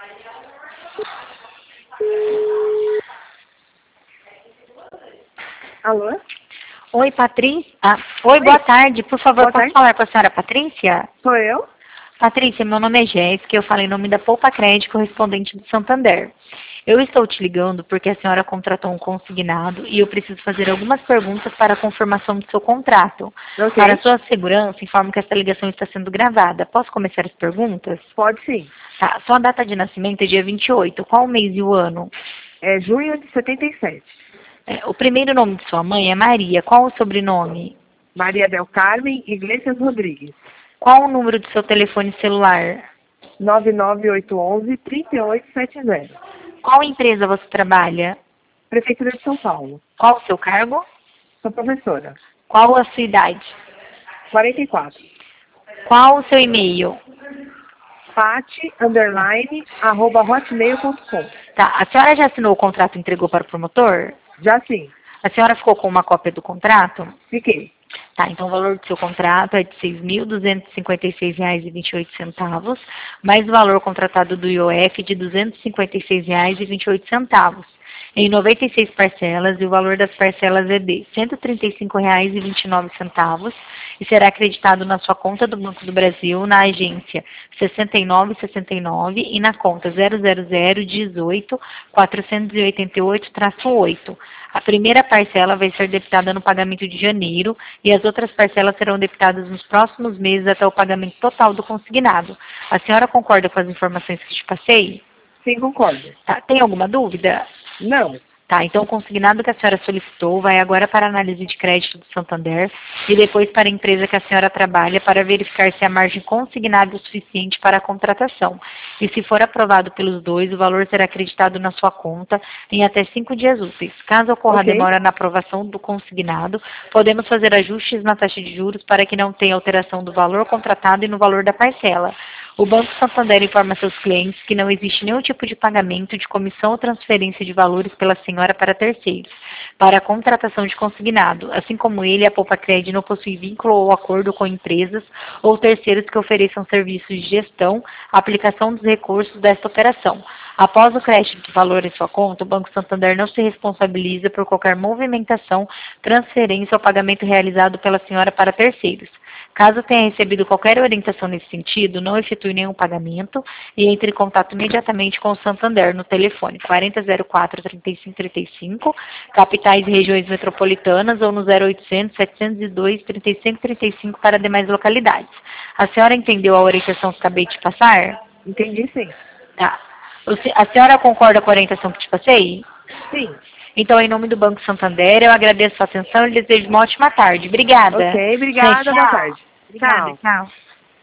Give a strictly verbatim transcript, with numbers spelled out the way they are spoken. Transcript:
Alô? Oi, Patrícia. Ah, oi, boa tarde. Por favor, Boa posso tarde. falar com a senhora Patrícia? Sou eu? Patrícia, meu nome é Jéssica, eu falo em nome da Poupa Crédito, correspondente do Santander. Eu estou te ligando porque a senhora contratou um consignado e eu preciso fazer algumas perguntas para a confirmação do seu contrato. Ok. Para sua segurança, informo que esta ligação está sendo gravada. Posso começar as perguntas? Pode sim. Tá. Sua data de nascimento é dia vinte e oito. Qual o mês e o ano? É junho de setenta e sete. É, o primeiro nome de sua mãe é Maria. Qual o sobrenome? Maria Del Carmen Iglesias Rodrigues. Qual o número do seu telefone celular? nove nove oito um um, três oito sete zero. Qual empresa você trabalha? Prefeitura de São Paulo. Qual o seu cargo? Sou professora. Qual a sua idade? quarenta e quatro. Qual o seu e-mail? Pati, underline, arroba hotmail ponto com. Tá. A senhora já assinou o contrato e entregou para o promotor? Já sim. A senhora ficou com uma cópia do contrato? Fiquei. Tá, então o valor do seu contrato é de seis mil duzentos e cinquenta e seis reais e vinte e oito centavos, mais o valor contratado do I O F de duzentos e cinquenta e seis reais e vinte e oito centavos, em noventa e seis parcelas, e o valor das parcelas é de cento e trinta e cinco reais e vinte e nove centavos, e será acreditado na sua conta do Banco do Brasil, na agência sessenta e nove sessenta e nove e na conta zero zero zero dezoito quatrocentos e oitenta e oito traço oito. A primeira parcela vai ser debitada no pagamento de janeiro e as outras parcelas serão debitadas nos próximos meses até o pagamento total do consignado. A senhora concorda com as informações que te passei? Sim, concordo. Tá, tem alguma dúvida? Não. Tá, então o consignado que a senhora solicitou vai agora para a análise de crédito do Santander e depois para a empresa que a senhora trabalha para verificar se a margem consignada é suficiente para a contratação. E se for aprovado pelos dois, o valor será acreditado na sua conta em até cinco dias úteis. Caso ocorra Ok. demora na aprovação do consignado, podemos fazer ajustes na taxa de juros para que não tenha alteração do valor contratado e no valor da parcela. O Banco Santander informa seus clientes que não existe nenhum tipo de pagamento de comissão ou transferência de valores pela senhora para terceiros, para a contratação de consignado. Assim como ele, a Poupa Crédito não possui vínculo ou acordo com empresas ou terceiros que ofereçam serviços de gestão, aplicação dos recursos desta operação. Após o crédito de valor em sua conta, o Banco Santander não se responsabiliza por qualquer movimentação, transferência ou pagamento realizado pela senhora para terceiros. Caso tenha recebido qualquer orientação nesse sentido, não efetue nenhum pagamento e entre em contato imediatamente com o Santander no telefone quarenta zero quatro, trinta e cinco trinta e cinco, capitais e regiões metropolitanas, ou no zero oitocentos, setecentos e dois, trinta e cinco trinta e cinco para demais localidades. A senhora entendeu a orientação que acabei de passar? Entendi sim. Tá. O se- A senhora concorda com a orientação que te passei? Sim. Então, em nome do Banco Santander, eu agradeço a sua atenção e desejo uma ótima tarde. Obrigada. Ok, obrigada, Tchau. boa tarde. Obrigada, Tchau. tchau.